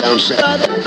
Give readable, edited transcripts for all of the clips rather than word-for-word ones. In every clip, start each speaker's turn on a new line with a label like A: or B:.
A: Sound set.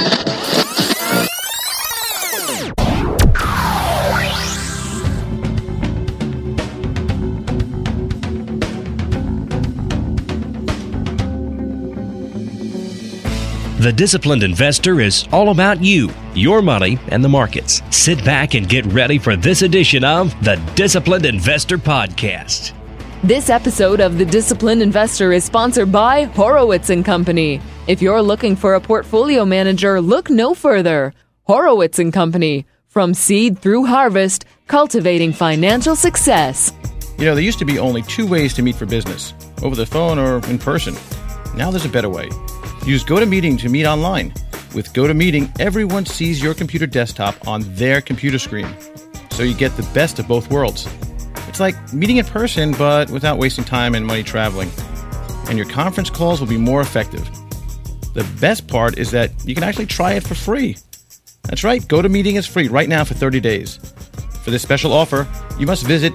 B: The Disciplined Investor is all about you, your money, and the markets. Sit back and get ready for this edition of the Disciplined Investor Podcast.
C: This episode of The Disciplined Investor is sponsored by Horowitz & Company. If you're looking for a portfolio manager, look no further. Horowitz & Company. From seed through harvest, cultivating financial success.
D: You know, there used to be only two ways to meet for business, over the phone or in person. Now there's a better way. Use GoToMeeting to meet online. With GoToMeeting, everyone sees your computer desktop on their computer screen, so you get the best of both worlds. It's like meeting in person, but without wasting time and money traveling. And your conference calls will be more effective. The best part is that you can actually try it for free. That's right, GoToMeeting is free right now for 30 days. For this special offer, you must visit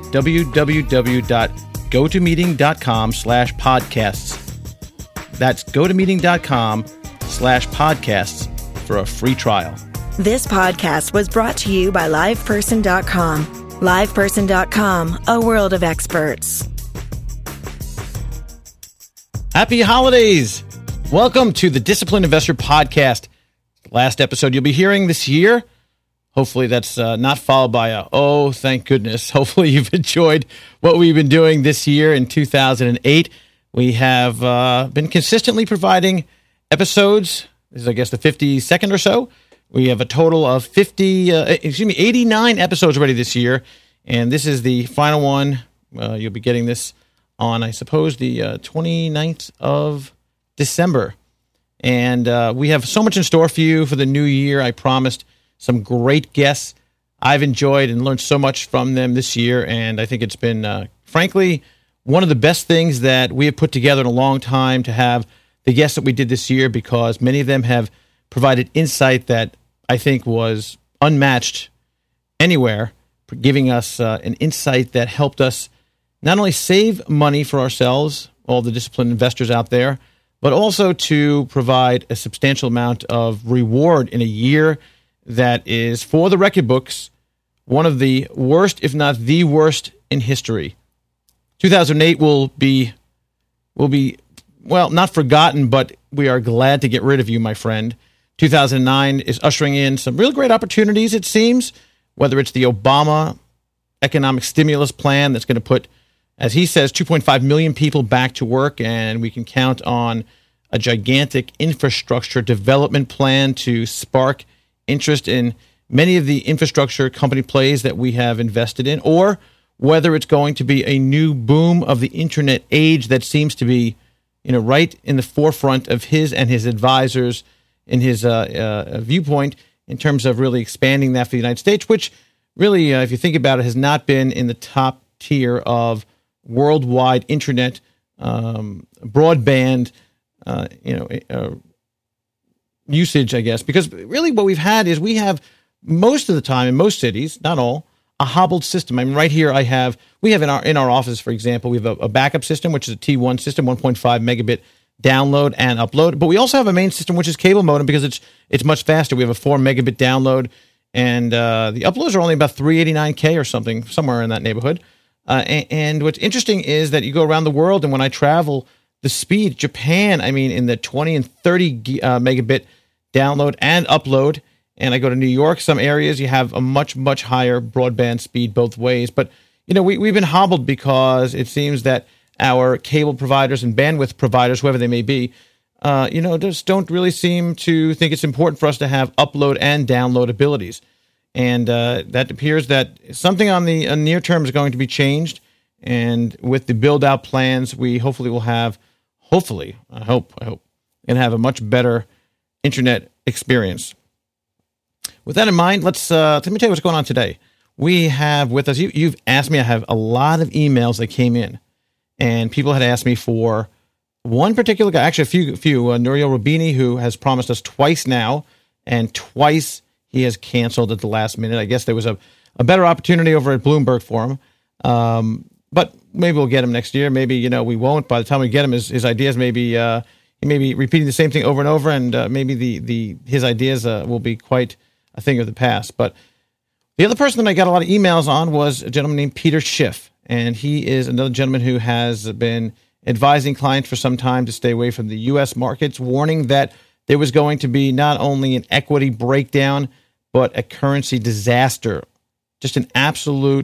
D: www.gotomeeting.com/podcasts. That's gotomeeting.com/podcasts for a free trial.
E: This podcast was brought to you by LivePerson.com. LivePerson.com, a world of experts.
D: Happy holidays! Welcome to the Disciplined Investor Podcast. Last episode you'll be hearing this year. Hopefully that's not followed by a, oh, thank goodness. Hopefully you've enjoyed what we've been doing this year in 2008. We have been consistently providing episodes. This is, I guess, the 52nd or so. We have a total of 89 episodes already this year, and this is the final one. You'll be getting this on, I suppose, the 29th of December. And we have so much in store for you for the new year. I promised some great guests. I've enjoyed and learned so much from them this year, and I think it's been, frankly, one of the best things that we have put together in a long time to have the guests that we did this year, because many of them have provided insight that I think was unmatched anywhere, giving us an insight that helped us not only save money for ourselves, all the disciplined investors out there, but also to provide a substantial amount of reward in a year that is, for the record books, one of the worst, if not the worst, in history. 2008 will be, well, not forgotten, but we are glad to get rid of you, my friend. 2009 is ushering in some real great opportunities, it seems, whether it's the Obama economic stimulus plan that's going to put, as he says, 2.5 million people back to work, and we can count on a gigantic infrastructure development plan to spark interest in many of the infrastructure company plays that we have invested in, or whether it's going to be a new boom of the internet age that seems to be, right in the forefront of his and his advisors in his viewpoint in terms of really expanding that for the United States, which really, if you think about it, has not been in the top tier of worldwide internet, broadband, usage, I guess, because really what we've had is we have most of the time in most cities, not all, a hobbled system. I mean, right here we have in our office, for example, we have a backup system, which is a T1 system, 1.5 megabit download and upload. But we also have a main system, which is cable modem, because it's much faster. We have a 4 megabit download, and the uploads are only about 389K or something, somewhere in that neighborhood. And what's interesting is that you go around the world, and when I travel, the speed, Japan, I mean, in the 20 and 30 megabit download and upload. And I go to New York, some areas you have a much, much higher broadband speed both ways. But, we've been hobbled because it seems that our cable providers and bandwidth providers, whoever they may be, just don't really seem to think it's important for us to have upload and download abilities. And that appears that something on the near term is going to be changed. And with the build-out plans, we hopefully will have, I hope, and have a much better internet experience. With that in mind, let me tell you what's going on today. We have with us, you've asked me, I have a lot of emails that came in, and people had asked me for one particular guy, actually a few, Nouriel Roubini, who has promised us twice now, and twice he has canceled at the last minute. I guess there was a better opportunity over at Bloomberg for him. But maybe we'll get him next year. Maybe, we won't. By the time we get him, his ideas maybe he may be repeating the same thing over and over, and maybe his ideas will be quite a thing of the past. But the other person that I got a lot of emails on was a gentleman named Peter Schiff, and he is another gentleman who has been advising clients for some time to stay away from the U.S. markets, warning that there was going to be not only an equity breakdown, but a currency disaster, just an absolute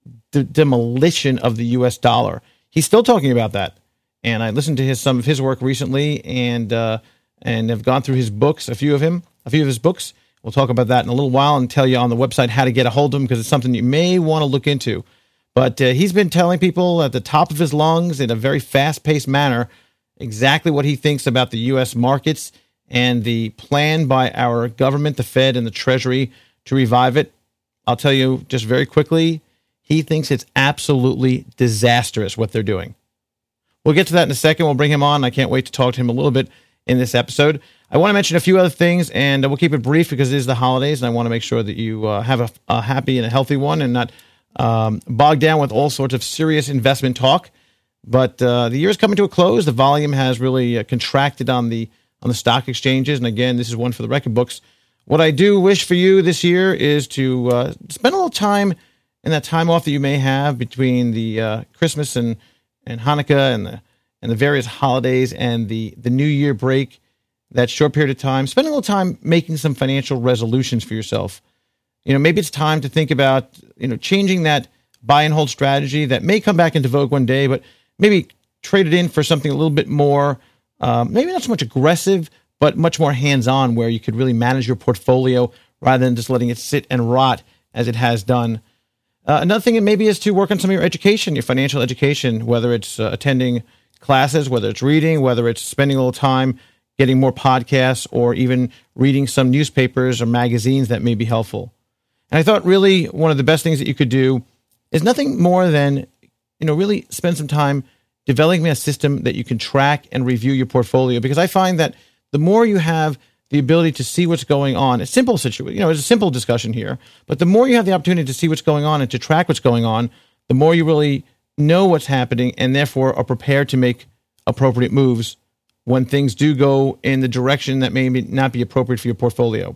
D: demolition of the U.S. dollar. He's still talking about that. And I listened to some of his work recently and have gone through his books, a few of his books. We'll talk about that in a little while and tell you on the website how to get a hold of him because it's something you may want to look into. But he's been telling people at the top of his lungs in a very fast-paced manner exactly what he thinks about the U.S. markets and the plan by our government, the Fed, and the Treasury to revive it. I'll tell you just very quickly, he thinks it's absolutely disastrous what they're doing. We'll get to that in a second. We'll bring him on. I can't wait to talk to him a little bit in this episode. I want to mention a few other things, and we'll keep it brief because it is the holidays, and I want to make sure that you have a happy and a healthy one and not bogged down with all sorts of serious investment talk. But the year is coming to a close. The volume has really contracted on the stock exchanges, and again, this is one for the record books. What I do wish for you this year is to spend a little time in that time off that you may have between the Christmas and Hanukkah and the various holidays and the New Year break, that short period of time. Spend a little time making some financial resolutions for yourself. Maybe it's time to think about, changing that buy and hold strategy that may come back into vogue one day, but maybe trade it in for something a little bit more, maybe not so much aggressive, but much more hands-on where you could really manage your portfolio rather than just letting it sit and rot as it has done. Another thing maybe is to work on some of your education, your financial education, whether it's attending classes, whether it's reading, whether it's spending a little time getting more podcasts, or even reading some newspapers or magazines that may be helpful. And I thought really one of the best things that you could do is nothing more than, really spend some time developing a system that you can track and review your portfolio. Because I find that the more you have the ability to see what's going on, it's simple situation, it's a simple discussion here, but the more you have the opportunity to see what's going on and to track what's going on, the more you really know what's happening and therefore are prepared to make appropriate moves when things do go in the direction that may not be appropriate for your portfolio.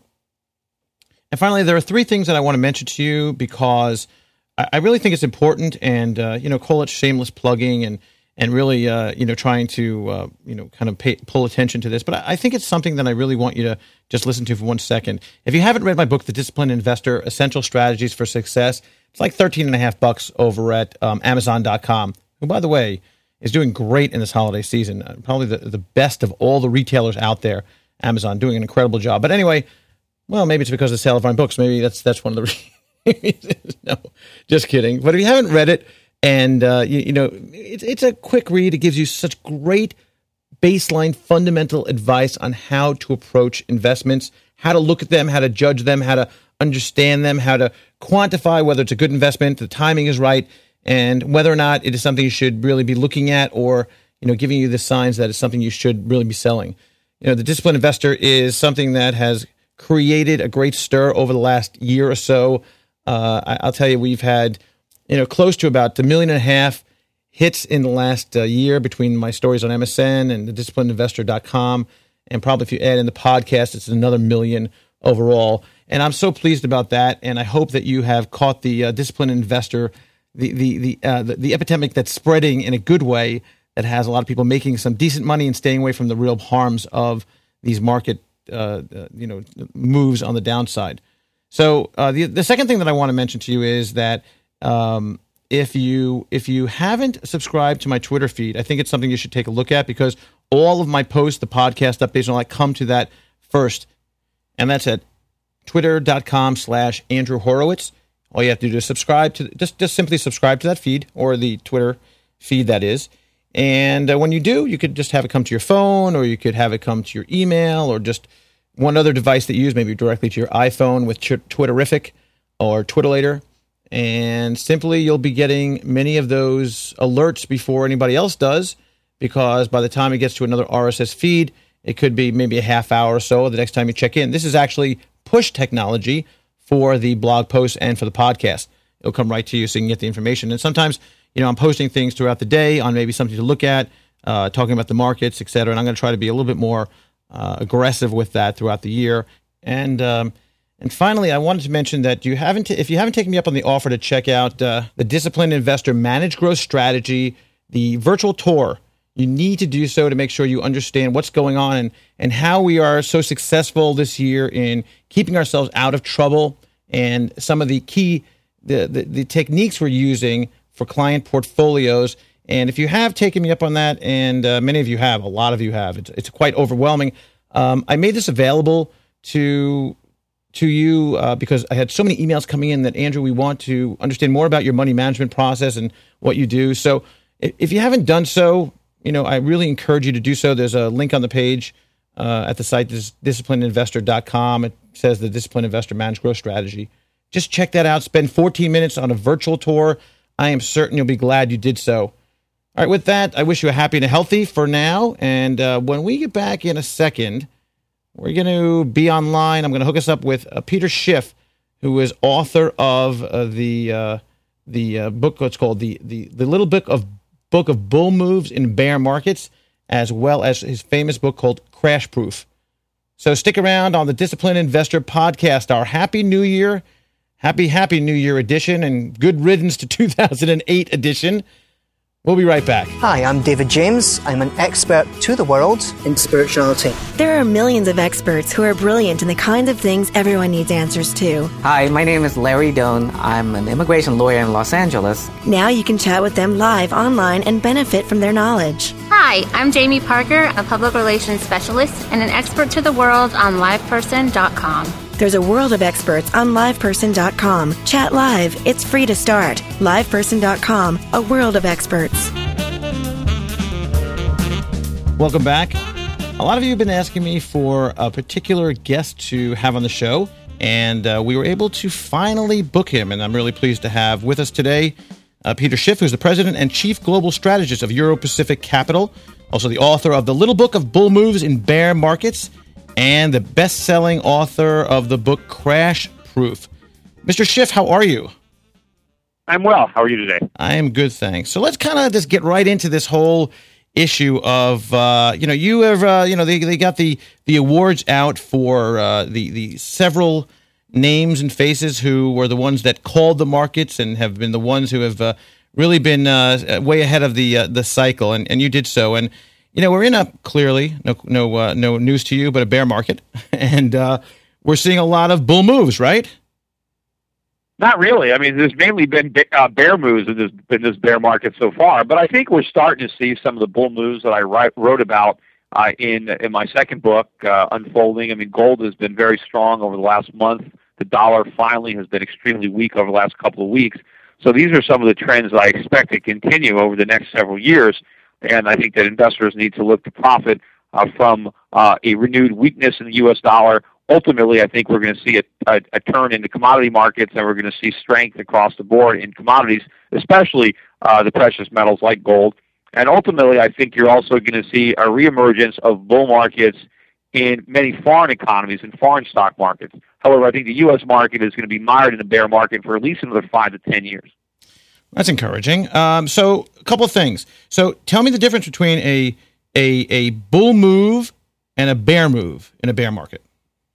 D: And finally, there are three things that I want to mention to you because I really think it's important, and call it shameless plugging and really trying to kind of pull attention to this. But I think it's something that I really want you to just listen to for 1 second. If you haven't read my book, The Disciplined Investor: Essential Strategies for Success, it's like $13.50 over at Amazon.com. Who, by the way, is doing great in this holiday season. Probably the best of all the retailers out there. Amazon doing an incredible job. But anyway, well, maybe it's because of the sale of our books. Maybe that's one of the reasons. No, just kidding. But if you haven't read it, and it's a quick read. It gives you such great baseline fundamental advice on how to approach investments, how to look at them, how to judge them, how to understand them, how to quantify whether it's a good investment, the timing is right, and whether or not it is something you should really be looking at, or giving you the signs that it's something you should really be selling. The Disciplined Investor is something that has created a great stir over the last year or so. I'll tell you, we've had close to about 1.5 million hits in the last year between my stories on MSN and the disciplinedinvestor.com. And probably if you add in the podcast, it's another 1 million overall. And I'm so pleased about that. And I hope that you have caught the Disciplined Investor, the epidemic that's spreading in a good way, that has a lot of people making some decent money and staying away from the real harms of these market moves on the downside. So the second thing that I want to mention to you is that if you haven't subscribed to my Twitter feed, I think it's something you should take a look at, because all of my posts, the podcast updates, and all that come to that first. And that's at twitter.com/Andrew Horowitz. All you have to do is subscribe to, just simply subscribe to that feed, or the Twitter feed, that is. And when you do, you could just have it come to your phone, or you could have it come to your email, or just one other device that you use, maybe directly to your iPhone with Twitterific or Twitterlator. And simply you'll be getting many of those alerts before anybody else does, because by the time it gets to another RSS feed, it could be maybe a half hour or so the next time you check in. This is actually push technology for the blog posts and for the podcast. It'll come right to you so you can get the information. And sometimes, I'm posting things throughout the day on maybe something to look at talking about the markets, et cetera. And I'm going to try to be a little bit more aggressive with that throughout the year. And finally, I wanted to mention that if you haven't taken me up on the offer to check out the Disciplined Investor Managed Growth Strategy, the virtual tour, you need to do so to make sure you understand what's going on and how we are so successful this year in keeping ourselves out of trouble and some of the key the techniques we're using for client portfolios. And if you have taken me up on that, and many of you have, a lot of you have, it's quite overwhelming. I made this available to you because I had so many emails coming in that, Andrew, we want to understand more about your money management process and what you do. So if you haven't done so, I really encourage you to do so. There's a link on the page at the site, disciplinedinvestor.com. It says the Disciplined Investor Managed Growth Strategy. Just check that out. Spend 14 minutes on a virtual tour. I am certain you'll be glad you did so. All right, with that, I wish you a happy and a healthy for now. And when we get back in a second, we're going to be online. I'm going to hook us up with Peter Schiff, who is author of the book. What's called the Little Book of Bull Moves in Bear Markets, as well as his famous book called Crash Proof. So stick around on the Disciplined Investor Podcast. Our Happy New Year, Happy New Year edition, and good riddance to 2008 edition. We'll be right back.
A: Hi, I'm David James. I'm an expert to the world in spirituality.
E: There are millions of experts who are brilliant in the kinds of things everyone needs answers to.
F: Hi, my name is Larry Doan. I'm an immigration lawyer in Los Angeles.
E: Now you can chat with them live online and benefit from their knowledge.
G: Hi, I'm Jamie Parker, a public relations specialist and an expert to the world on liveperson.com.
E: There's a world of experts on liveperson.com. Chat live. It's free to start. Liveperson.com, a world of experts.
D: Welcome back. A lot of you have been asking me for a particular guest to have on the show, and we were able to finally book him, and I'm really pleased to have with us today Peter Schiff, who's the president and chief global strategist of Euro Pacific Capital, also the author of The Little Book of Bull Moves in Bear Markets, and the best-selling author of the book Crash Proof. Mr. Schiff, how are you?
H: I'm well. How are you today?
D: I am good, thanks. So let's kind of just get right into this whole issue of, you have, they got the awards out for the several names and faces who were the ones that called the markets and have been the ones who have really been way ahead of the cycle, and you did so. And we're in clearly no news to you, but a bear market, and we're seeing a lot of bull moves, right?
H: Not really. I mean, there's mainly been bear moves in this bear market so far, but I think we're starting to see some of the bull moves that I wrote about in my second book unfolding. I mean, gold has been very strong over the last month. The dollar finally has been extremely weak over the last couple of weeks. So these are some of the trends that I expect to continue over the next several years. And I think that investors need to look to profit from a renewed weakness in the U.S. dollar. Ultimately, I think we're going to see a turn in the commodity markets, and we're going to see strength across the board in commodities, especially the precious metals like gold. And ultimately, I think you're also going to see a reemergence of bull markets in many foreign economies and foreign stock markets. However, I think the U.S. market is going to be mired in a bear market for at least another 5 to 10 years.
D: That's encouraging. So a couple of things. So tell me the difference between a bull move and a bear move in a bear market.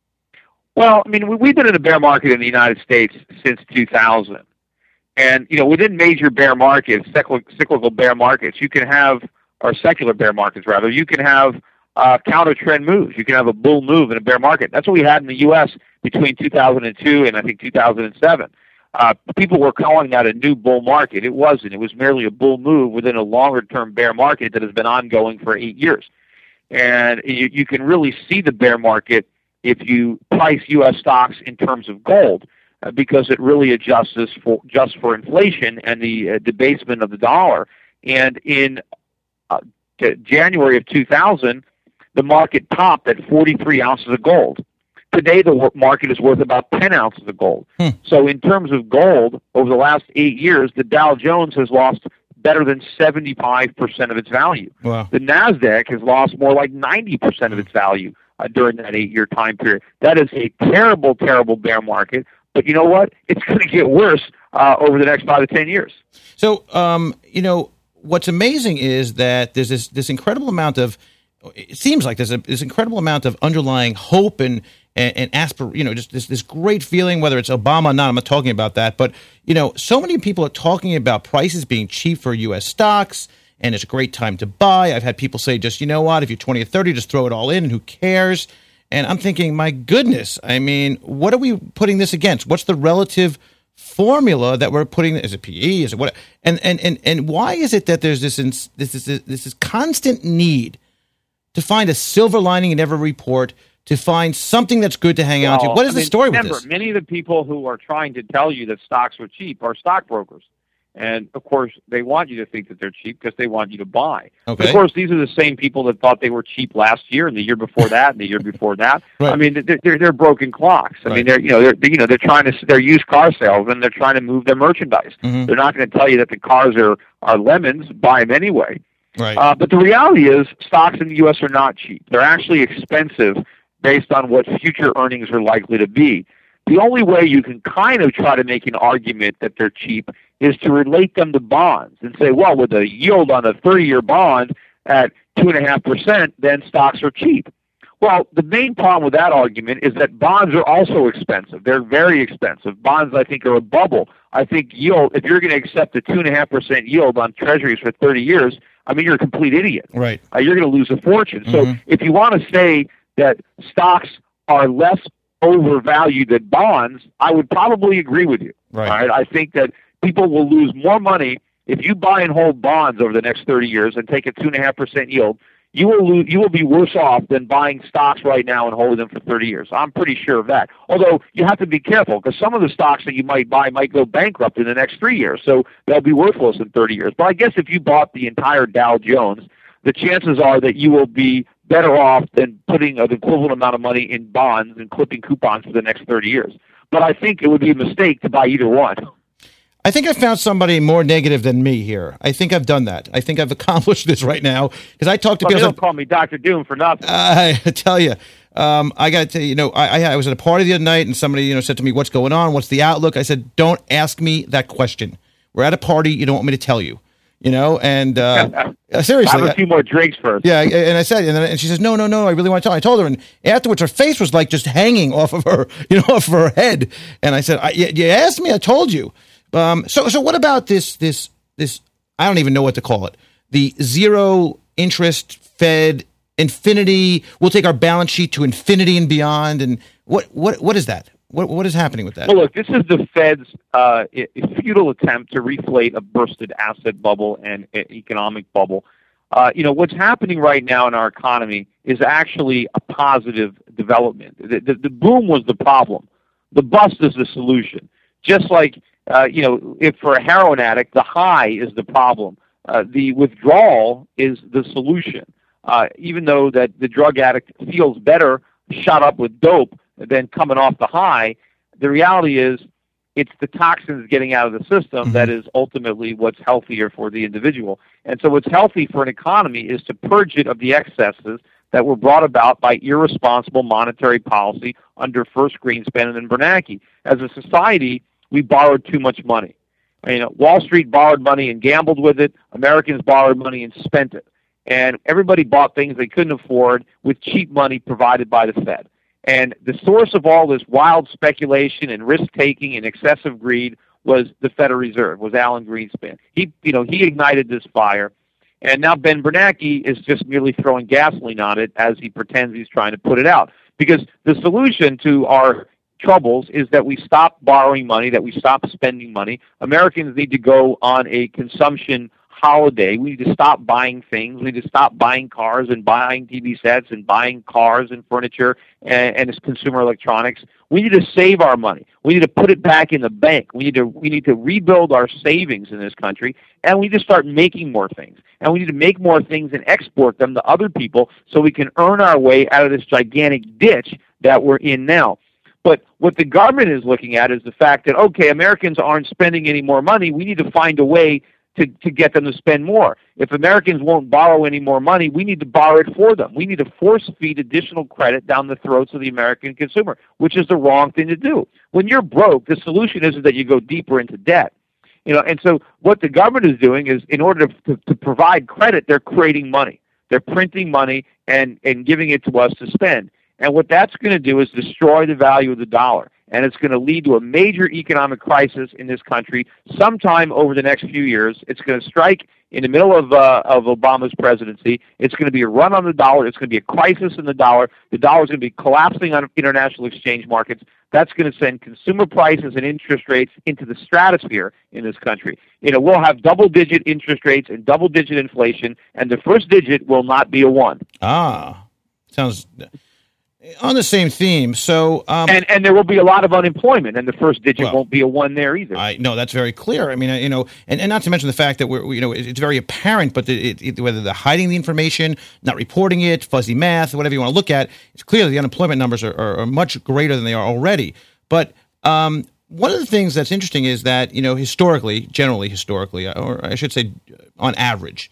H: Well, I mean, we've been in a bear market in the United States since 2000. And, within major bear markets, cyclical bear markets, you can have, or secular bear markets rather, you can have counter trend moves. You can have a bull move in a bear market. That's what we had in the U.S. between 2002 and I think 2007. People were calling that a new bull market. It wasn't. It was merely a bull move within a longer-term bear market that has been ongoing for 8 years. And you can really see the bear market if you price U.S. stocks in terms of gold, because it really adjusts just for inflation and the debasement of the dollar. And in January of 2000, the market topped at 43 ounces of gold. Today, the market is worth about 10 ounces of gold. So in terms of gold, over the last 8 years, the Dow Jones has lost better than 75% of its value.
D: Wow.
H: The NASDAQ has lost more like 90% of its value during that 8-year time period. That is a terrible, terrible bear market. But you know what? It's going to get worse over the next 5 to 10 years.
D: So, what's amazing is that there's this incredible amount of, it seems like there's this incredible amount of underlying hope and just this great feeling, whether it's Obama or not. I'm not talking about that, but so many people are talking about prices being cheap for U.S. stocks, and it's a great time to buy. I've had people say, just, what, if you're 20 or 30, just throw it all in, and who cares? And I'm thinking, my goodness, I mean, what are we putting this against? What's the relative formula that we're putting? Is it PE? Is it what? And why is it that there's this constant need to find a silver lining in every report, to find something that's good to hang on to? What is the story with this?
H: Many of the people who are trying to tell you that stocks are cheap are stockbrokers. And, of course, they want you to think that they're cheap because they want you to buy. Okay. But of course, these are the same people that thought they were cheap last year and the year before that and the year before that. Right. I mean, they're broken clocks. I mean, they're trying to, they're used car salesmen. They're trying to move their merchandise. Mm-hmm. They're not going to tell you that the cars are lemons. Buy them anyway. Right. But the reality is stocks in the U.S. are not cheap. They're actually expensive based on what future earnings are likely to be. The only way you can kind of try to make an argument that they're cheap is to relate them to bonds and say, well, with a yield on a 30-year bond at 2.5%, then stocks are cheap. Well, the main problem with that argument is that bonds are also expensive. They're very expensive. Bonds, I think, are a bubble. I think yield, if you're going to accept a 2.5% yield on treasuries for 30 years, I mean, you're a complete idiot. Right. You're going to lose a fortune. Mm-hmm. So if you want to say that stocks are less overvalued than bonds, I would probably agree with you. Right. All right? I think that people will lose more money if you buy and hold bonds over the next 30 years and take a 2.5% yield. You will be worse off than buying stocks right now and holding them for 30 years. I'm pretty sure of that. Although you have to be careful because some of the stocks that you might buy might go bankrupt in the next 3 years, so they'll be worthless in 30 years. But I guess if you bought the entire Dow Jones, the chances are that you will be better off than putting an equivalent amount of money in bonds and clipping coupons for the next 30 years. But I think it would be a mistake to buy either one.
D: I think I found somebody more negative than me here. I think I've done that. I think I've accomplished this right now because I talked to people.
H: Don't call me Dr. Doom for nothing.
D: I tell you, I got to tell you, I was at a party the other night and somebody, said to me, "What's going on? What's the outlook?" I said, "Don't ask me that question. We're at a party. You don't want me to tell you." And seriously,
H: have a few more drinks first.
D: Yeah, and I said, and she says, "No, I really want to tell." I told her, and afterwards, her face was like just hanging off of her, off of her head. And I said, "You asked me. I told you." So what about this? I don't even know what to call it. The zero interest Fed infinity. We'll take our balance sheet to infinity and beyond. And what is that? What is happening with that?
H: Well, look, this is the Fed's futile attempt to reflate a bursted asset bubble and economic bubble. What's happening right now in our economy is actually a positive development. The boom was the problem. The bust is the solution. Just like, if for a heroin addict, the high is the problem. The withdrawal is the solution. Even though that the drug addict feels better shot up with dope than coming off the high, the reality is it's the toxins getting out of the system that is ultimately what's healthier for the individual. And so what's healthy for an economy is to purge it of the excesses that were brought about by irresponsible monetary policy under first Greenspan and then Bernanke. As a society, we borrowed too much money. Wall Street borrowed money and gambled with it. Americans borrowed money and spent it. And everybody bought things they couldn't afford with cheap money provided by the Fed. And the source of all this wild speculation and risk-taking and excessive greed was the Federal Reserve, was Alan Greenspan. He ignited this fire. And now Ben Bernanke is just merely throwing gasoline on it as he pretends he's trying to put it out. Because the solution to our troubles is that we stop borrowing money, that we stop spending money. Americans need to go on a consumption holiday. We need to stop buying things. We need to stop buying cars and buying TV sets and buying cars and furniture and consumer electronics. We need to save our money. We need to put it back in the bank. We need to rebuild our savings in this country, and we need to start making more things. And we need to make more things and export them to other people so we can earn our way out of this gigantic ditch that we're in now. But what the government is looking at is the fact that, okay, Americans aren't spending any more money. We need to find a way to get them to spend more. If Americans won't borrow any more money, we need to borrow it for them. We need to force-feed additional credit down the throats of the American consumer, which is the wrong thing to do. When you're broke, the solution isn't that you go deeper into debt. And so what the government is doing is, in order to provide credit, they're creating money. They're printing money and giving it to us to spend. And what that's going to do is destroy the value of the dollar. And it's going to lead to a major economic crisis in this country sometime over the next few years. It's going to strike in the middle of Obama's presidency. It's going to be a run on the dollar. It's going to be a crisis in the dollar. The dollar is going to be collapsing on international exchange markets. That's going to send consumer prices and interest rates into the stratosphere in this country. We'll have double-digit interest rates and double-digit inflation, and the first digit will not be a 1.
D: Sounds on the same theme. So,
H: and there will be a lot of unemployment, and the first digit won't be a 1 there either.
D: No, that's very clear. I mean, and not to mention the fact that it's very apparent, but whether they're hiding the information, not reporting it, fuzzy math, whatever you want to look at, it's clear that the unemployment numbers are much greater than they are already. But one of the things that's interesting is that generally historically, or I should say, on average,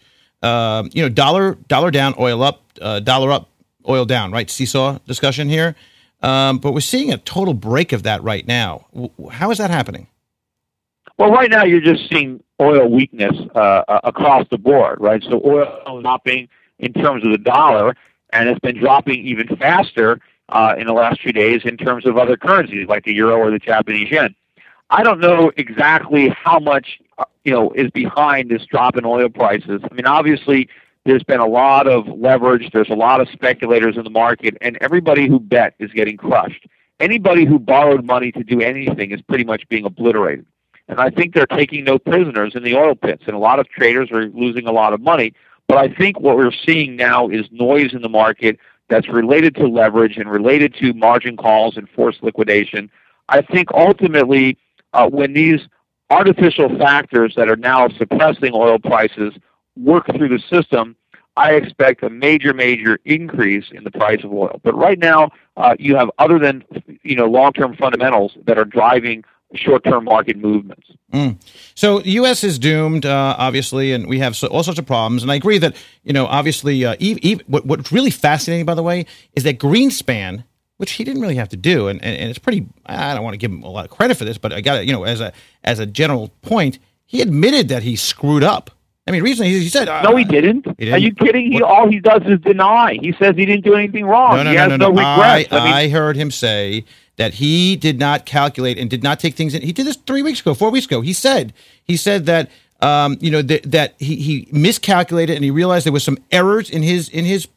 D: dollar down, oil up, dollar up, oil down, right? Seesaw discussion here. But we're seeing a total break of that right now. How is that happening?
H: Well, right now you're just seeing oil weakness across the board, right? So oil is dropping in terms of the dollar, and it's been dropping even faster in the last few days in terms of other currencies like the euro or the Japanese yen. I don't know exactly how much is behind this drop in oil prices. I mean, obviously, there's been a lot of leverage. There's a lot of speculators in the market, and everybody who bet is getting crushed. Anybody who borrowed money to do anything is pretty much being obliterated. And I think they're taking no prisoners in the oil pits, and a lot of traders are losing a lot of money. But I think what we're seeing now is noise in the market that's related to leverage and related to margin calls and forced liquidation. I think ultimately when these artificial factors that are now suppressing oil prices work through the system, I expect a major increase in the price of oil. But right now, you have other than long-term fundamentals that are driving short-term market movements.
D: So the U.S. is doomed, obviously, and we have all sorts of problems. And I agree that obviously, what's really fascinating, by the way, is that Greenspan, which he didn't really have to do, and it's pretty. I don't want to give him a lot of credit for this, but I got to, as a general point, he admitted that he screwed up. I mean, recently he said...
H: no, he didn't. Are you kidding? All he does is deny. He says he didn't do anything wrong.
D: No,
H: he has no regrets.
D: I heard him say that he did not calculate and did not take things in. He did this 4 weeks ago. He said that that he miscalculated and he realized there was some errors in his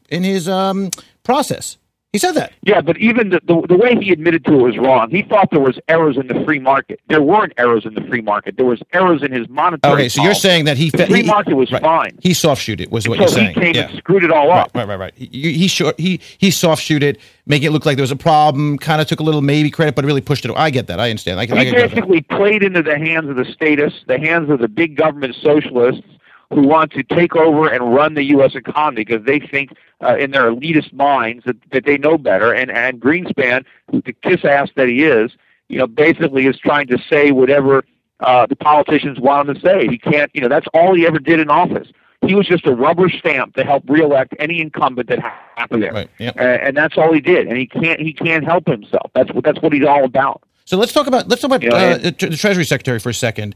D: process. He said that.
H: Yeah, but even the way he admitted to it was wrong. He thought there was errors in the free market. There weren't errors in the free market. There was errors in his monetary
D: Okay, so
H: policy.
D: you're saying that
H: the free market was fine.
D: He soft-shoot it, was what you're saying.
H: So he came and screwed it all up.
D: Right. He soft-shoot it, making it look like there was a problem, kind of took a little maybe credit, but really pushed it. I get that. I understand.
H: He basically played into the hands of the statists, the hands of the big government socialists, who want to take over and run the U.S. economy because they think in their elitist minds that they know better. And Greenspan, who the kiss ass that he is, basically is trying to say whatever the politicians want him to say. He can't, that's all he ever did in office. He was just a rubber stamp to help reelect any incumbent that happened there.
D: Right. Yep.
H: And that's all he did. And he can't help himself. That's what he's all about.
D: So let's talk about the Treasury Secretary for a second.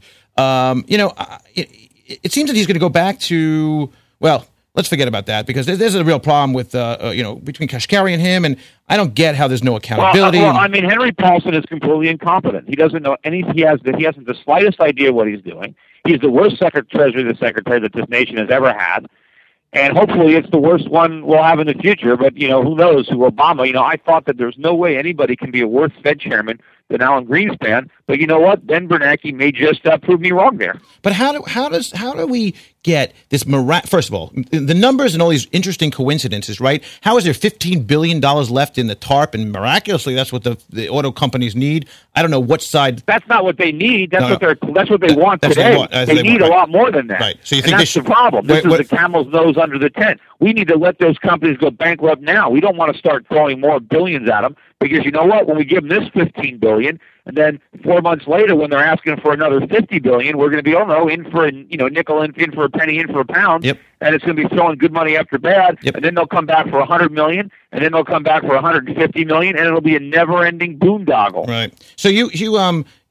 D: It seems that he's going to go back to, well, let's forget about that because there's a real problem with, between Kashkari and him, and I don't get how there's no accountability.
H: Well, I mean, Henry Paulson is completely incompetent. He doesn't know anything. He hasn't the slightest idea what he's doing. He's the worst Treasury Secretary that this nation has ever had. And hopefully it's the worst one we'll have in the future. But, who knows who Obama, I thought that there's no way anybody can be a worse Fed chairman than Alan Greenspan. But you know what? Ben Bernanke may just prove me wrong there.
D: But how do we get this first of all, the numbers and all these interesting coincidences, right? How is there $15 billion left in the TARP? And miraculously, that's what the auto companies need. I don't know what side.
H: That's not what they need. That's what they want today. They need a lot more than that.
D: Right. So you think
H: that's the problem. This is the camel's nose under the tent. We need to let those companies go bankrupt now. We don't want to start throwing more billions at them because you know what? When we give them this $15 billion, and then 4 months later, when they're asking for another $50 billion, we're going to be, in for a nickel, in for a penny, in for a pound,
D: yep.
H: And it's going to be throwing good money after bad,
D: yep.
H: And then they'll come back for $100 million, and then they'll come back for $150 million, and it'll be a never-ending boondoggle.
D: Right. So you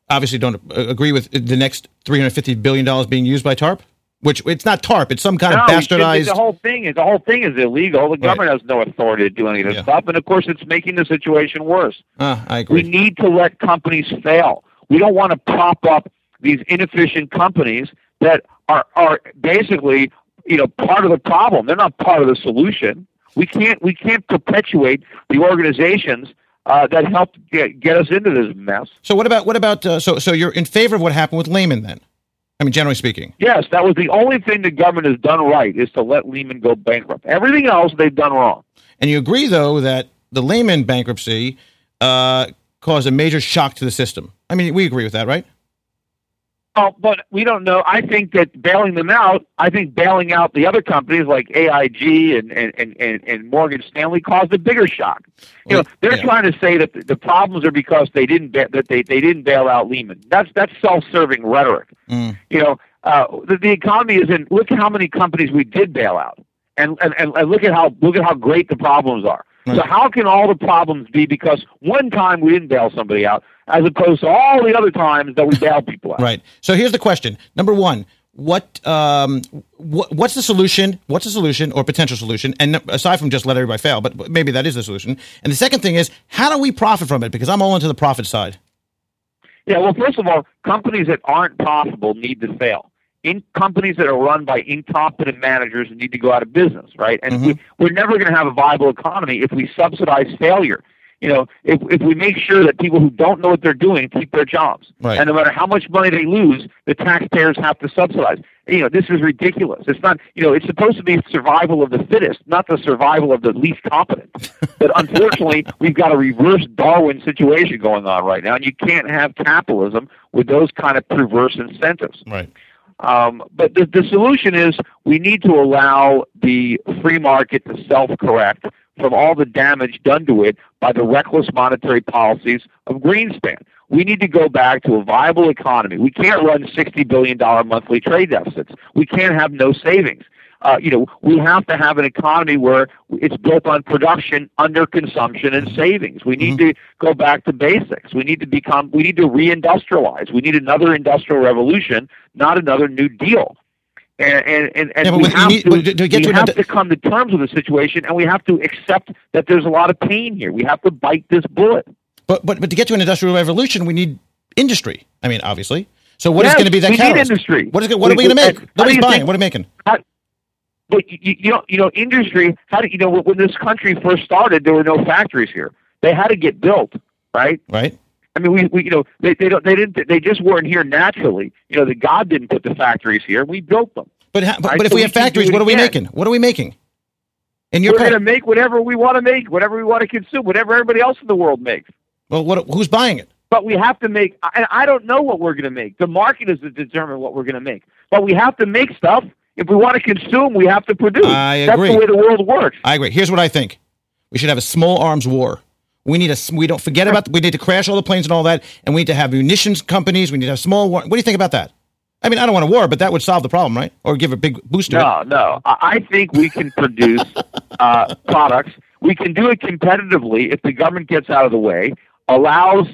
D: obviously don't agree with the next $350 billion being used by TARP? Which it's not TARP; it's some kind of bastardized.
H: The whole thing is illegal. The government has no authority to do any of this stuff, and of course, it's making the situation worse.
D: I agree.
H: We need to let companies fail. We don't want to prop up these inefficient companies that are basically, part of the problem. They're not part of the solution. We can't perpetuate the organizations that helped get us into this mess.
D: So what about so you're in favor of what happened with Lehman then? I mean, generally speaking.
H: Yes, that was the only thing the government has done right, is to let Lehman go bankrupt. Everything else they've done wrong.
D: And you agree, though, that the Lehman bankruptcy caused a major shock to the system. I mean, we agree with that, right?
H: Oh, but we don't know. I think that bailing out the other companies like AIG and Morgan Stanley caused a bigger shock. They're trying to say that the problems are because they didn't bail out Lehman. That's self-serving rhetoric. The economy isn't. Look at how many companies we did bail out, and look at how great the problems are. Right. So how can all the problems be because one time we didn't bail somebody out, as opposed to all the other times that we bail people out?
D: Right. So here's the question. Number one, what's the solution? What's the solution or potential solution? And aside from just let everybody fail, but maybe that is the solution. And the second thing is, how do we profit from it? Because I'm all into the profit side.
H: Yeah. Well, first of all, companies that aren't profitable need to fail. Companies that are run by incompetent managers need to go out of business, right? And we're never going to have a viable economy if we subsidize failure. If we make sure that people who don't know what they're doing keep their jobs, right. And no matter how much money they lose, the taxpayers have to subsidize. This is ridiculous. It's not. It's supposed to be survival of the fittest, not the survival of the least competent. But unfortunately, we've got a reverse Darwin situation going on right now, and you can't have capitalism with those kind of perverse incentives.
D: Right.
H: But the solution is we need to allow the free market to self-correct from all the damage done to it by the reckless monetary policies of Greenspan. We need to go back to a viable economy. We can't run $60 billion monthly trade deficits. We can't have no savings. We have to have an economy where it's built on production, under consumption, and savings. We need to go back to basics. We need to reindustrialize. We need another industrial revolution, not another New Deal. And we have to come to terms with the situation, and we have to accept that there's a lot of pain here. We have to bite this bullet.
D: But to get to an industrial revolution, we need industry. I mean, obviously. So what is going to be that catalyst?
H: We need industry.
D: What are we going to make? Nobody's buying. What are we making?
H: But industry. When this country first started, there were no factories here. They had to get built, right?
D: Right.
H: I mean, they just weren't here naturally. The God didn't put the factories here. We built them.
D: But if we have factories, what are we making? What are we making?
H: We're going to make whatever we want to make, whatever we want to consume, whatever everybody else in the world makes.
D: Well, who's buying it?
H: But we have to make. And I don't know what we're going to make. The market is to determine what we're going to make. But we have to make stuff. If we want to consume, we have to produce.
D: I agree.
H: That's the way the world works.
D: I agree. Here's what I think: we should have a small arms war. We need we need to crash all the planes and all that, and we need to have munitions companies. We need to have small war. What do you think about that? I mean, I don't want a war, but that would solve the problem, right? Or give a big boost to it.
H: No. I think we can produce products. We can do it competitively if the government gets out of the way, allows,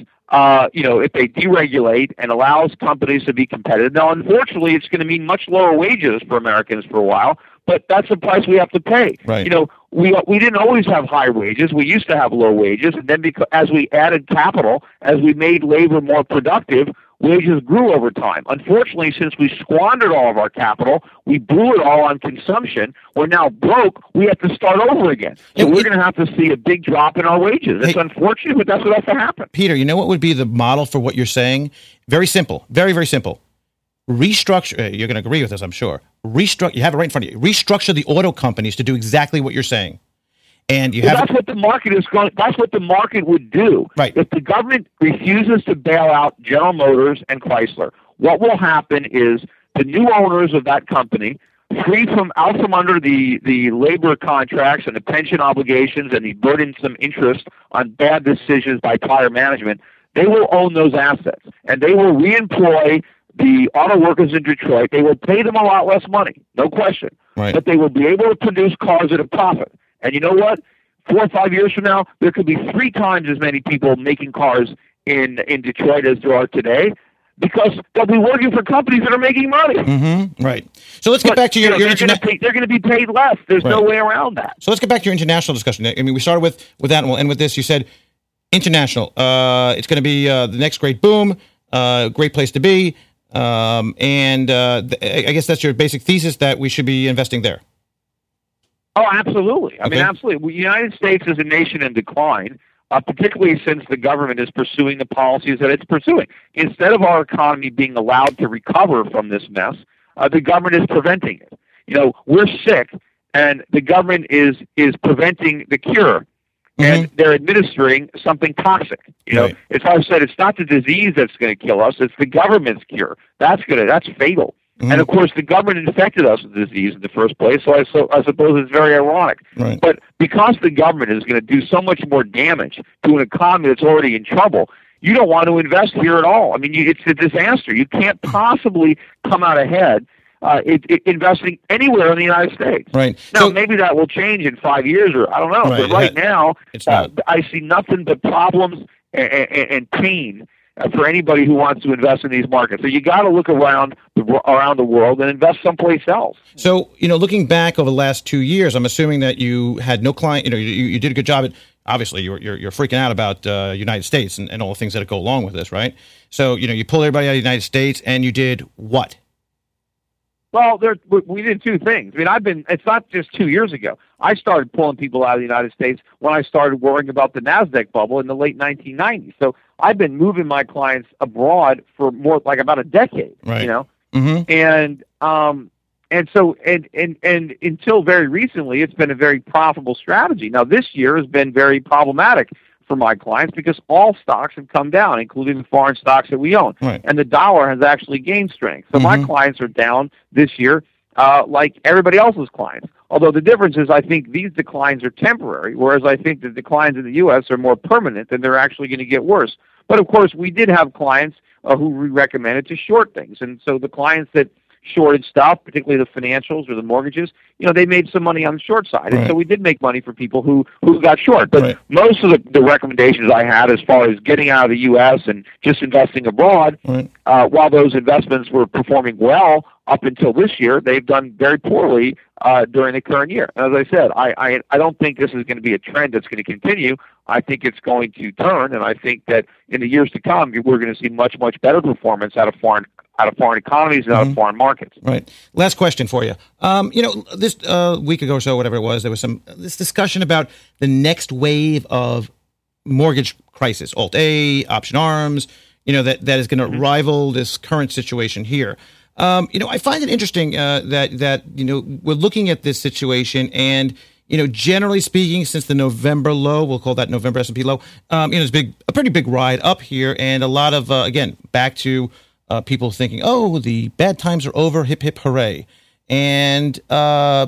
H: if they deregulate and allows companies to be competitive. Now, unfortunately, it's going to mean much lower wages for Americans for a while, but that's the price we have to pay.
D: Right.
H: We didn't always have high wages. We used to have low wages, and then as we added capital, as we made labor more productive, wages grew over time. Unfortunately, since we squandered all of our capital, we blew it all on consumption. We're now broke. We have to start over again. So we're going to have to see a big drop in our wages. It's unfortunate, but that's what has to happen.
D: Peter, you know what would be the model for what you're saying? Very simple. Very, very simple. Restructure. You're going to agree with this, I'm sure. You have it right in front of you. Restructure the auto companies to do exactly what you're saying. And
H: that's what the market is going. That's what the market would do.
D: Right.
H: If the government refuses to bail out General Motors and Chrysler, what will happen is the new owners of that company, freed from under the labor contracts and the pension obligations and the burdensome interest on bad decisions by prior management, they will own those assets and they will reemploy the auto workers in Detroit. They will pay them a lot less money, no question.
D: Right.
H: But they will be able to produce cars at a profit. And you know what? 4 or 5 years from now, there could be 3 times as many people making cars in Detroit as there are today, because they'll be working for companies that are making money.
D: Mm-hmm. Right. So let's get back to your
H: they're going to be paid less. There's no way around that.
D: So let's get back to your international discussion. I mean, we started with that, and we'll end with this. You said international. It's going to be the next great boom, great place to be, and I guess that's your basic thesis, that we should be investing there.
H: Oh, absolutely. I mean, absolutely. The United States is a nation in decline. Particularly since the government is pursuing the policies that it's pursuing. Instead of our economy being allowed to recover from this mess, the government is preventing it. You know, we're sick, and the government is preventing the cure, and they're administering something toxic. You know, as I've said, it's not the disease that's going to kill us; it's the government's cure. That's fatal. And of course, the government infected us with the disease in the first place, so I suppose it's very ironic.
D: Right.
H: But because the government is going to do so much more damage to an economy that's already in trouble, you don't want to invest here at all. I mean, it's a disaster. You can't possibly come out ahead investing anywhere in the United States.
D: Right.
H: Now, maybe that will change in 5 years, or I don't know.
D: Right.
H: But right now,
D: not.
H: I see nothing but problems and pain for anybody who wants to invest in these markets. So you got to look around the world and invest someplace else.
D: So, looking back over the last 2 years, I'm assuming that you had no client. You did a good job at. Obviously, you're freaking out about United States and all the things that go along with this, right? So, you pulled everybody out of the United States, and you did what?
H: Well, we did 2 things. I mean, it's not just 2 years ago. I started pulling people out of the United States when I started worrying about the NASDAQ bubble in the late 1990s. So I've been moving my clients abroad for more like about a decade.
D: Right.
H: And so until very recently, it's been a very profitable strategy. Now, this year has been very problematic for my clients because all stocks have come down, including the foreign stocks that we own.
D: Right.
H: And the dollar has actually gained strength. So my clients are down this year like everybody else's clients. Although the difference is I think these declines are temporary, whereas I think the declines in the U.S. are more permanent and they're actually going to get worse. But, of course, we did have clients who we recommended to short things. And so the clients that shorted stuff, particularly the financials or the mortgages, they made some money on the short side. And so we did make money for people who got short. But most of the recommendations I had as far as getting out of the U.S. and just investing abroad, while those investments were performing well up until this year, they've done very poorly during the current year. And as I said, I don't think this is going to be a trend that's going to continue. I think it's going to turn, and I think that in the years to come, we're going to see much, much better performance out of foreign economies and out of foreign markets.
D: Right. Last question for you. This week ago or so, whatever it was, there was this discussion about the next wave of mortgage crisis, Alt-A, option arms, that is going to rival this current situation here. I find it interesting that we're looking at this situation and, generally speaking, since the November low, we'll call that November S&P low, it's a pretty big ride up here, and a lot of, again, back to people thinking, oh, the bad times are over, hip, hip, hooray. And, I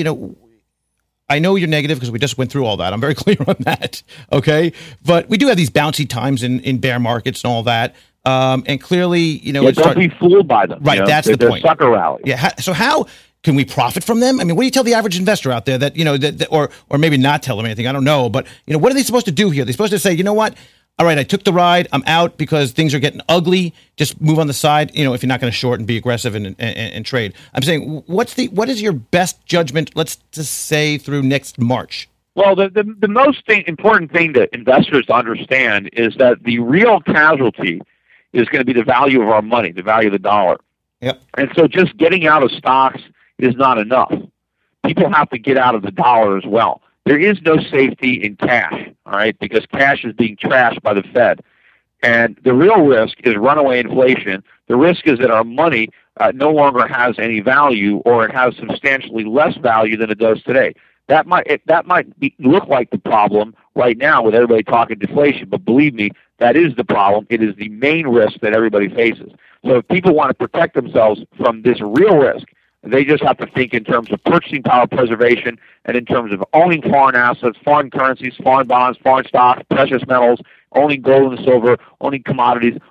D: know you're negative because we just went through all that. I'm very clear on that, okay? But we do have these bouncy times in bear markets and all that. And clearly,
H: don't be fooled by them.
D: Right, that's the point.
H: Sucker rally.
D: Yeah. So how can we profit from them? I mean, what do you tell the average investor out there that or maybe not tell them anything? I don't know. But what are they supposed to do here? They're supposed to say, you know what? All right, I took the ride. I'm out because things are getting ugly. Just move on the side. If you're not going to short and be aggressive and trade. I'm saying, what is your best judgment? Let's just say through next March.
H: Well, the most important thing that investors to understand is that the real casualty is going to be the value of our money, the value of the dollar.
D: Yep.
H: And so just getting out of stocks is not enough. People have to get out of the dollar as well. There is no safety in cash, all right, because cash is being trashed by the Fed. And the real risk is runaway inflation. The risk is that our money no longer has any value, or it has substantially less value than it does today. That might look like the problem right now with everybody talking deflation, but believe me, that is the problem. It is the main risk that everybody faces. So if people want to protect themselves from this real risk, they just have to think in terms of purchasing power preservation and in terms of owning foreign assets, foreign currencies, foreign bonds, foreign stocks, precious metals, owning gold and silver, owning commodities.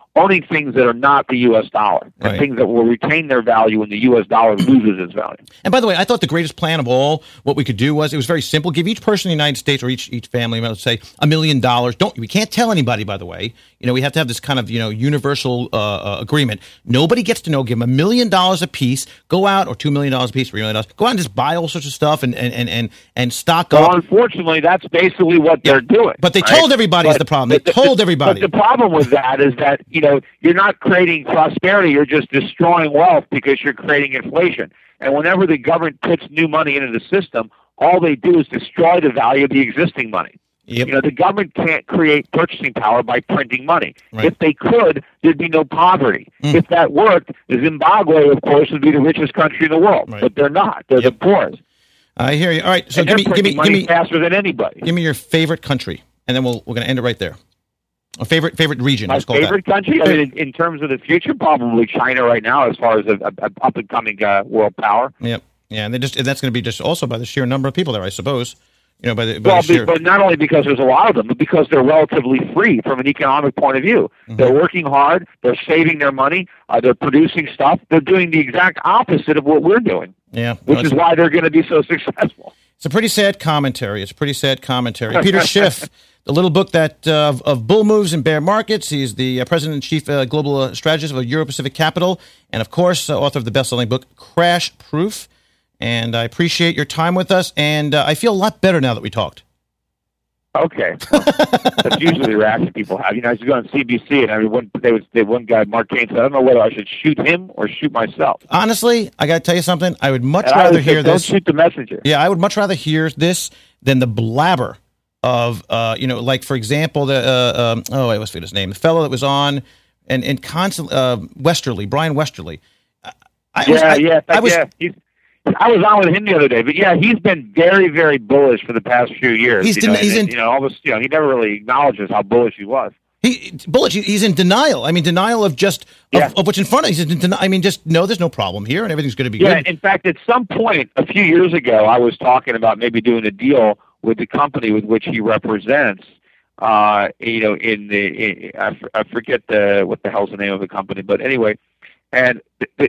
H: owning things that are not the U.S. dollar, and things that will retain their value when the U.S. dollar loses its value.
D: And by the way, I thought the greatest plan of all, what we could do was, it was very simple. Give each person in the United States, or each family, let's say $1 million. We can't tell anybody, by the way. We have to have this kind of, universal agreement. Nobody gets to know. Give them $1 million a piece. Go out, or $2 million a piece, $3 million. Go out and just buy all sorts of stuff and stock up.
H: Well, unfortunately, that's basically what they're doing.
D: But they told everybody is the problem. They told everybody.
H: But the problem with that is that, you're not creating prosperity. You're just destroying wealth because you're creating inflation. And whenever the government puts new money into the system, all they do is destroy the value of the existing money.
D: Yep.
H: The government can't create purchasing power by printing money.
D: Right.
H: If they could, there'd be no poverty. If that worked, Zimbabwe, of course, would be the richest country in the world.
D: Right.
H: But they're not. They're the poorest.
D: I hear you. All right, so
H: and give me faster than anybody.
D: Give me your favorite country, and then we're going to end it right there. A favorite region.
H: My favorite country? I mean, in terms of the future, probably China right now, as far as an up-and-coming world power.
D: Yep. Yeah, and that's going to be just also by the sheer number of people there, I suppose.
H: But not only because there's a lot of them, but because they're relatively free from an economic point of view. Mm-hmm. They're working hard. They're saving their money. They're producing stuff. They're doing the exact opposite of what we're doing.
D: Yeah,
H: which is why they're going to be so successful.
D: It's a pretty sad commentary. Peter Schiff, the little book that of bull moves and bear markets. He's the president and chief global strategist of Euro Pacific Capital, and of course, author of the best-selling book Crash Proof. And I appreciate your time with us, and I feel a lot better now that we talked.
H: Okay, that's usually the reaction people have. I was going on CBC, and one guy, Mark Cain, said, "I don't know whether I should shoot him or shoot myself."
D: Honestly, I got to tell you something. I would much rather hear this.
H: Don't shoot the messenger.
D: Yeah, I would much rather hear this than the blabber of, like for example, I always forget his name, the fellow that was on and constantly Westerly, Brian Westerly.
H: I was on with him the other day, but he's been very, very bullish for the past few years. He never really acknowledges how bullish he was.
D: He's in denial. I mean, denial of of what's in front of him. He's in denial. I mean, just there's no problem here, and everything's going to be good.
H: Yeah. In fact, at some point a few years ago, I was talking about maybe doing a deal with the company with which he represents. I forget what the hell's the name of the company, but anyway, and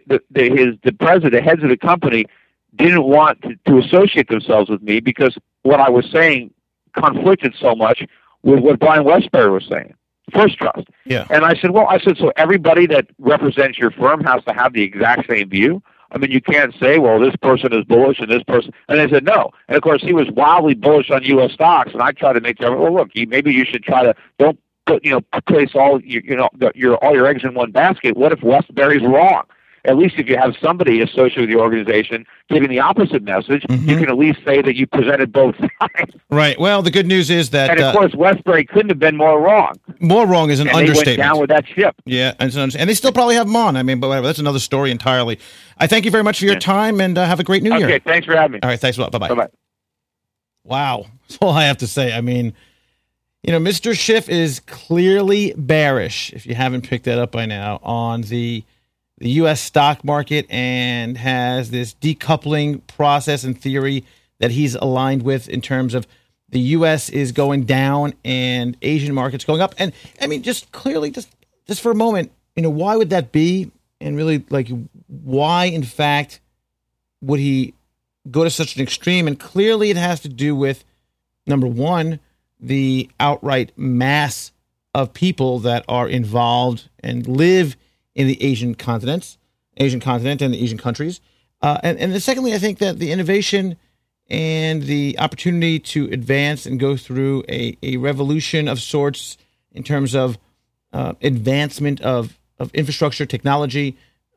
H: the heads of the company didn't want to associate themselves with me because what I was saying conflicted so much with what Brian Westbury was saying, First Trust.
D: Yeah.
H: And I said, so everybody that represents your firm has to have the exact same view? I mean, you can't say, well, this person is bullish and this person. And they said, no. And of course, he was wildly bullish on U.S. stocks. And I tried to make them, look, maybe you should try to, don't put, place all your eggs in one basket. What if Westbury's wrong? At least if you have somebody associated with the organization giving the opposite message, you can at least say that you presented both sides.
D: Right. Well, the good news is that...
H: And, of course, Westbury couldn't have been more wrong.
D: More wrong is an understatement.
H: They went down with that ship.
D: Yeah, and they still probably have him on. I mean, but whatever. That's another story entirely. I thank you very much for your time, and have a great New Year.
H: Okay, thanks for having me.
D: All right, thanks a lot. Bye-bye.
H: Bye-bye.
D: Wow. That's all I have to say. I mean, Mr. Schiff is clearly bearish, if you haven't picked that up by now, on the U.S. stock market, and has this decoupling process and theory that he's aligned with in terms of the U.S. is going down and Asian markets going up. And I mean, just clearly, just for a moment, why would that be? And really, why, in fact, would he go to such an extreme? And clearly it has to do with, number one, the outright mass of people that are involved and live in the Asian continent and the Asian countries. And then secondly, I think that the innovation and the opportunity to advance and go through a revolution of sorts in terms of advancement of infrastructure, technology,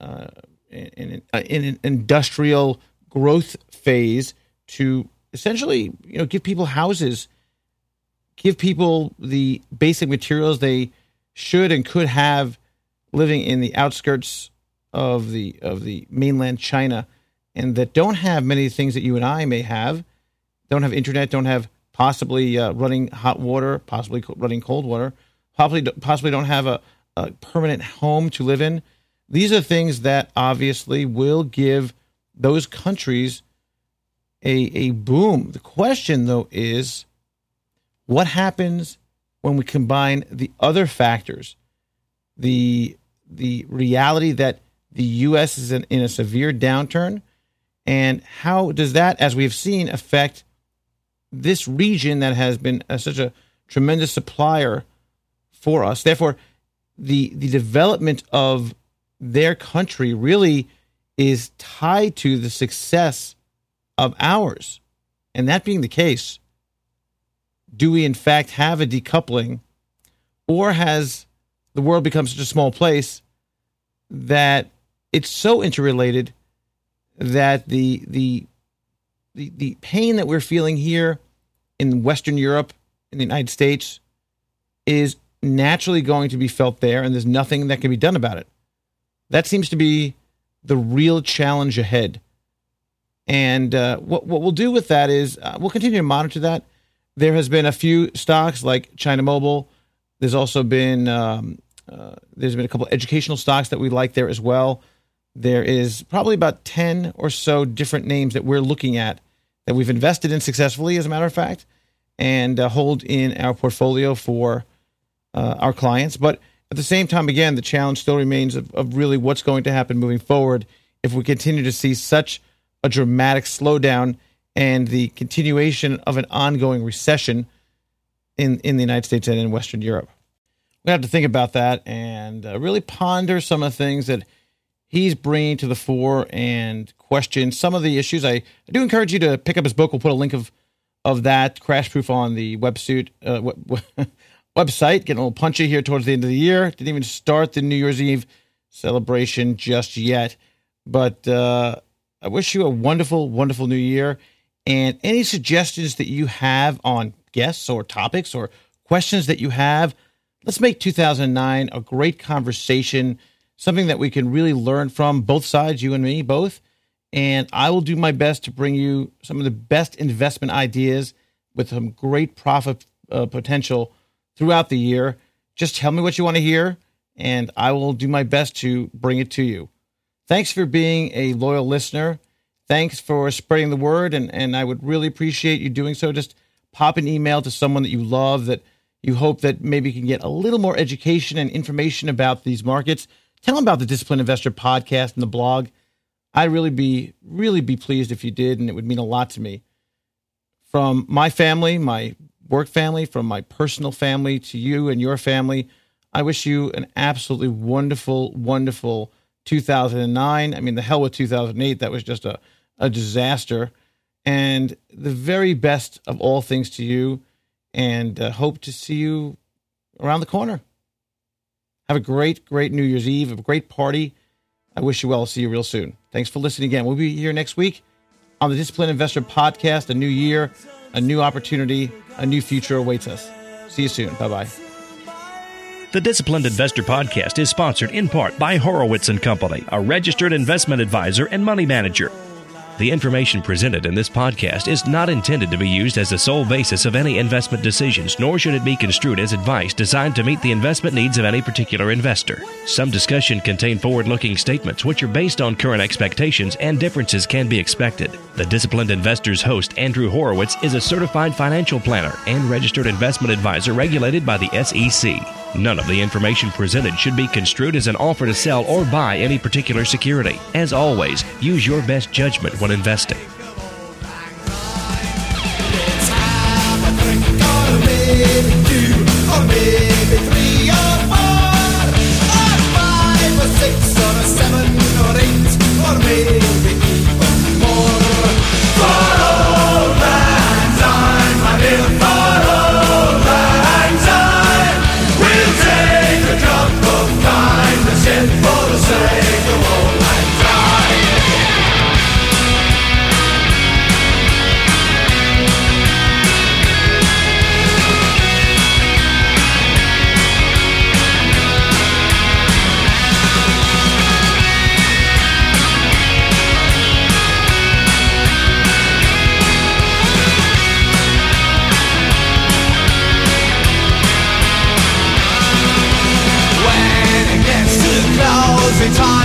D: in an industrial growth phase to essentially, give people houses, give people the basic materials they should and could have living in the outskirts of the mainland China, and that don't have many things that you and I may have, don't have internet, don't have possibly running hot water, possibly running cold water, possibly don't have a permanent home to live in. These are things that obviously will give those countries a boom. The question, though, is what happens when we combine the other factors the reality that the U.S. is in a severe downturn, and how does that, as we've seen, affect this region that has been such a tremendous supplier for us? Therefore, the development of their country really is tied to the success of ours. And that being the case, do we in fact have a decoupling, or has the world become such a small place that it's so interrelated that the pain that we're feeling here in Western Europe, in the United States, is naturally going to be felt there, and there's nothing that can be done about it? That seems to be the real challenge ahead. And what we'll do with that is we'll continue to monitor that. There has been a few stocks like China Mobile. There's also been a couple of educational stocks that we like there as well. There is probably about 10 or so different names that we're looking at that we've invested in successfully, as a matter of fact, and hold in our portfolio for our clients. But at the same time, again, the challenge still remains of really what's going to happen moving forward if we continue to see such a dramatic slowdown and the continuation of an ongoing recession in the United States and in Western Europe. We have to think about that and really ponder some of the things that he's bringing to the fore and question some of the issues. I do encourage you to pick up his book. We'll put a link of that, Crash Proof, on the website. Getting a little punchy here towards the end of the year. Didn't even start the New Year's Eve celebration just yet. But I wish you a wonderful, wonderful new year. And any suggestions that you have on guests or topics or questions that you have, let's make 2009 a great conversation, something that we can really learn from, both sides, you and me, both. And I will do my best to bring you some of the best investment ideas with some great profit potential throughout the year. Just tell me what you want to hear, and I will do my best to bring it to you. Thanks for being a loyal listener. Thanks for spreading the word, and I would really appreciate you doing so. Just pop an email to someone that you love, that you hope that maybe can get a little more education and information about these markets. Tell them about the Disciplined Investor podcast and the blog. I'd really be pleased if you did, and it would mean a lot to me. From my family, my work family, from my personal family to you and your family, I wish you an absolutely wonderful, wonderful 2009. I mean, the hell with 2008. That was just a disaster. And the very best of all things to you, and hope to see you around the corner. Have a great, great New Year's Eve, a great party. I wish you well. I'll see you real soon. Thanks for listening again. We'll be here next week on the Disciplined Investor Podcast. A new year, a new opportunity, a new future awaits us. See you soon. Bye-bye.
B: The Disciplined Investor Podcast is sponsored in part by Horowitz & Company, a registered investment advisor and money manager. The information presented in this podcast is not intended to be used as the sole basis of any investment decisions, nor should it be construed as advice designed to meet the investment needs of any particular investor. Some discussion contain forward-looking statements which are based on current expectations, and differences can be expected. The Disciplined Investor's host, Andrew Horowitz, is a certified financial planner and registered investment advisor regulated by the SEC. None of the information presented should be construed as an offer to sell or buy any particular security. As always, use your best judgment when investing.
I: Time